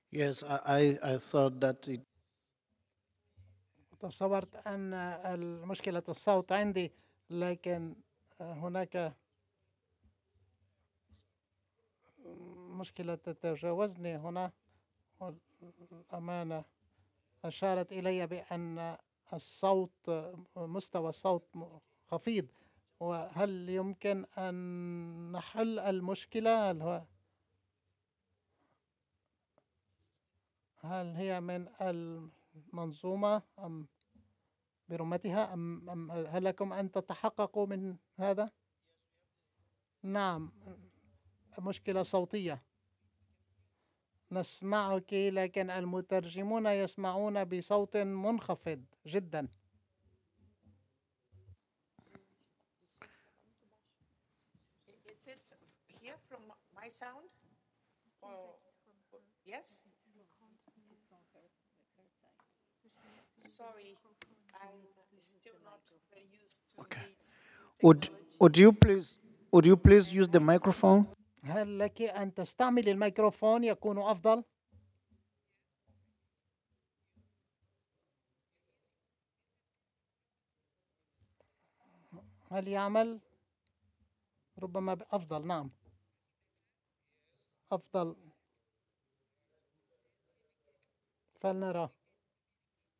Yes, I thought that it. تصورت أن مشكلة الصوت عندي، لكن هناك مشكلة تتجاوزني هنا. الأمانة أشارت إلي بأن الصوت، مستوى الصوت خفيض. وهل يمكن أن نحل المشكلة؟ هل هي من المنظومة أم برمتها، أم هل لكم أن تتحققوا من هذا؟ نعم، مشكلة صوتية. نسمعك لكن المترجمون يسمعون بصوت منخفض جدا. Is it here from my sound? Or yes? Sorry, I'm still not very used to Okay. this Would technology. would you please use the microphone? هل لك أن تستعمل الميكروفون يكون أفضل؟ هل يعمل؟ ربما أفضل. نعم، أفضل. فلنرى.